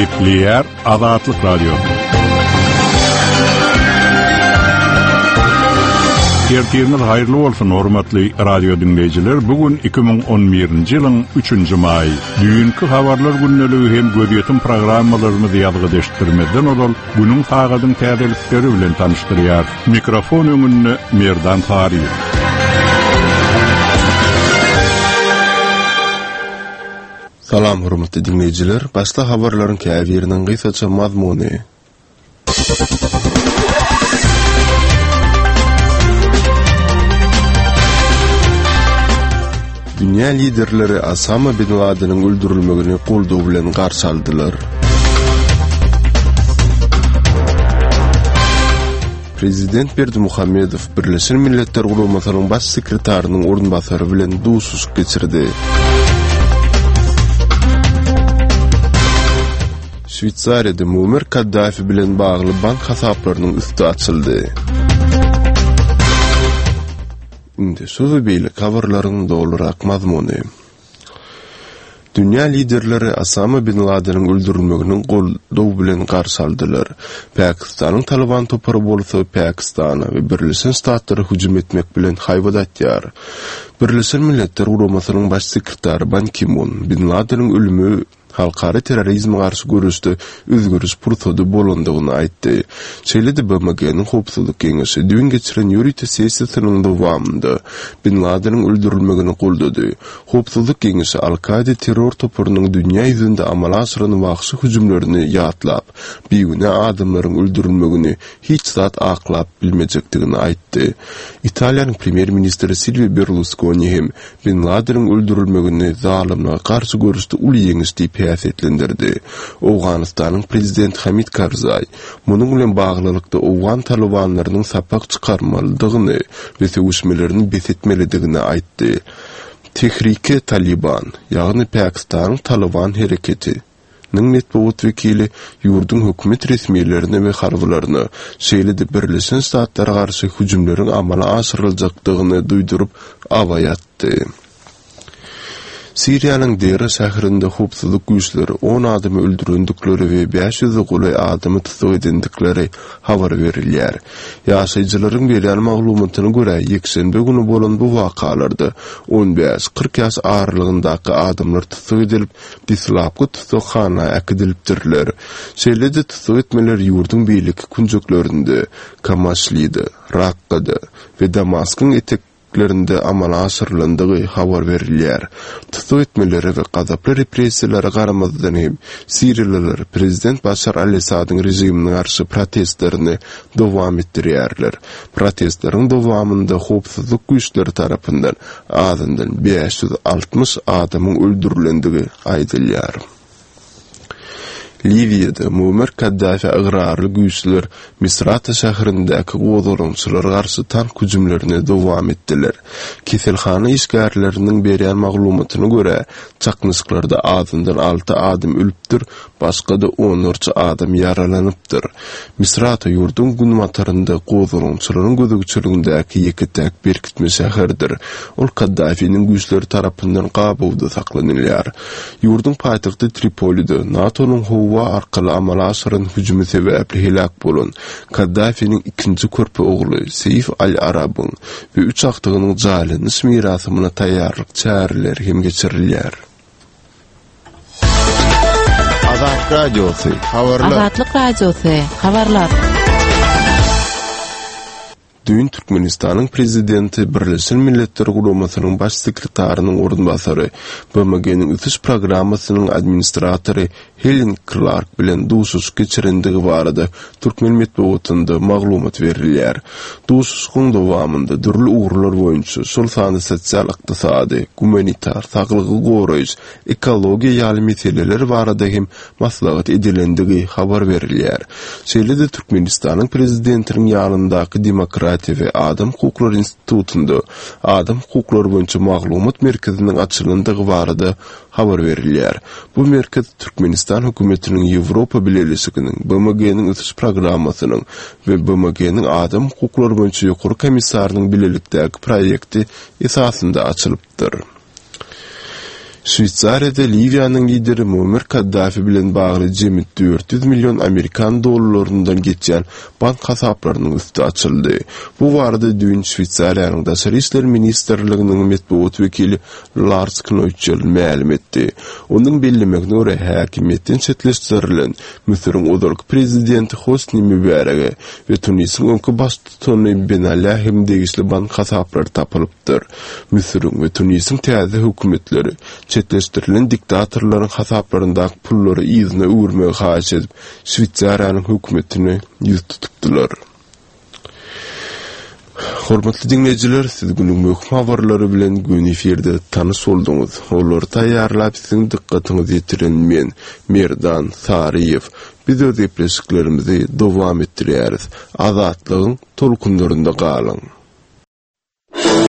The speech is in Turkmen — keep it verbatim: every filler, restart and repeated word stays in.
Gepleyer Azatlyk Radiosu. Ertiriniz hayırlı olsun hormatly radio dinleyijiler. Bugün iki bin on birinji ýylyň üçünji may. Düýünki habarlar günneligi hem gödýetim programmalaryny ýadyga deşdirmeden olal günüň sagadyň täzelikleri bilen tanıştyrýar. Mikrofon öňünde Merdan Tariýew. Salam hormatly dinleyijiler. Başda habarlaryň käbiriniň gysaça mazmuny. Dünya liderleri Osama bin Laden'in öldürülmegini goldaw bilen garşy aldylar. Prezident Berdimuhammedow Birleşen Milletler Guramasynyň baş sekretarinyň ornbasary bilen duşuş geçirdi. Şwýtsariýada Muammar Kaddafi bilen bagly bank hasaplarynyň üstü açyldy. Indi sözü beýle habarlaryň dolurak mazmuny. Dünya liderleri Osama bin Laden'in öldürülmegini goldaw bilen garşy aldylar. Pakistanyň Taliban topary bolsa Pakistana we Birleşen Ştatlary hüjüm etmek bilen haýbat atýar. Birleşen Milletler Guramasynyň baş sekretary Ban Ki-moon bin Laden'in ölümi halkara terrorizm garşy görüşde özgürüş pursady bolandygyny aýtdy. Şeýle-de B M G'niň howpsuzlyk geňeşi düň geçiren ýürüýte sessiýasynyň dowamında Bin Laden'in öldürülmegini goldady. Howpsuzlyk geňeşi Al-Qaida terror topurynyň dünýä ýüzünde amala aşyryny wagty hüjümlerini ýatlap, biýüne adamlaryň öldürülmegini hiç zat aklap bilmejekdigini aýtdy. Italiýanyň premier ministri Silvio Berlusconi hem Bin Laden'in öldürülmegini zalimlere garşy görüşde uly ýeňiş diýip häsiýetlendirdi. Awganystanyň prezidenti Hamid Karzai munyň bilen baglylykda Awgan talibanlarynyň sapak çykarmalydygyny we söwüşmelerini besetmelidigini aýtdy. Tehrike Taliban, ýagny Pakistanyň Taliban hereketi ning netbuat wekili ýurdun hökümet resmiýetlerini we harbylaryny şeýle-de Birleşen Ştatlary garşy hüjümleriň amala aşyryljakdygyny duýdurup awaýatdy. Siriýanyň Dera şäherinde howpsuzlyk güýçleri on adamy öldürendikleri we beş yüz goly adamy tutsak edendikleri habar berilýär. Ýaşaýjylaryň berýän maglumatyna görä ýekşenbe güni bolan bu wakalarda on beş kırk ýaş aralygyndaky adamlar tutsak edilip dislapky tutsakxana äkidilipdirler. Şeýle-de tutsak etmeler ýurdun beýleki kunjuklarynda, Kamaşlyda, Raqqada we Damaskyň etek lerinde amala aşyrlandygy habar berilýär. Tutsak etmeleri we gazaply repressiýalary garamazdan hem Siriýalılar prezident Başar al-Esadyň rejimine garşy protestlerini dowam etdirýärler. Protestlaryň dowamında howpsuzlyk güýçleri tarapyndan azyndan beş yüz altmış adamyň öldürilendigi aýdylýar. Liviýada Muammar Kaddafi agrarly güýçler Misrata şäherindäki gowdurumçylara garşy tank hüjümlerini dowam etdiler. Keselhana işgärleriniň berýän maglumatyna görä, çaknyşyklarda azyndan alty adam ölüpdir, başga da on üç adam yaralanypdyr. Misrata ýurdun günmatarynda gowdurumçylaryň gözegçiligindäki ýeki täk berkitme şäherdir. Ol Kaddafiniň güýçleri tarapyndan gabawda saklanylýar. Ýurdun paýtagty Tripolide NATO'nyň howa arkaly amala aşyryň hüjümi sebäpli helak bolan Kaddafiniň ikinji körpü ogly Seif al-Arabyň we üç aktygynyň jalanyş mirasyna taýýarlyk çäreleri hem geçirilýär. Azat Radiosu habarlar. Azatlyk Radiosu habarlar. Düň Türkmenistanyň prezidenti Birleşen Milletler Guramasynyň baş sekretarinyň ornbasary B M G'niň ütiş programmasynyň administratory Helen Clark bilen duşuş geçirendigi barada Türkmen medeniýetinde maglumat berilýär. Duşuşyň dowamında dürli ugrlar boýunça şol sany sosial, ykdysady, humanitar, saglygy goraýyş, ekologiýa ýaly meseleler barada hem maslahat edilendigi habar berilýär. Şeýle-de Türkmenistanyň prezidentiniň ýanyndaky demokrat we Adam Hukukları Institutunda Adam Hukukları boýunça maglumat merkeziniň açylandygy barada habar berilýär. Bu merkez Türkmenistan hökümetiniň Ýewropa Birleşiginiň B M G'niň ötüş programmasynyň we B M G'niň Adam Hukukları boýunça ýokary komissarynyň bilelikdäki proýekti esasynda açylypdyr. Şwitsariýada Libiýanyň lideri Muammar Kaddafi bilen bagly jemi dört yüz milyon Amerikan dollarlaryndan geçen bank hasaplarynyň üstü açyldy. Bu barada dün Şwitsariýanyň Daşary işler ministrliginiň medeniýet wekili Lars Knöchel ma'lum etdi. Onuň bellemegine görä häkimetden çetleşdirilen Misiriň uzalky prezidenti Hosni Mübarek we Tunisiň öňkü başlygy Ben Ali hem degisli bank hasaplary tapylypdyr. Misiriň we Tunisiň täze hökümetleri çetleşdirilen diktatorlaryň hasaplarynda pullary izne uğurmaya haýyş edip Şwitsariýanyň hökümetini ýüz tutupdylar. Hormatly dinleyijiler, siz günüň möhüm habarlary bilen gün eferde tanys bolduňyz. Olary taýýarlap siziň dikkatiňizi ýetiren men Merdan Sariýew. Biz öz epleklerimizi dowam etdirýäris. Azatlygyň tolkunlarynda galyň.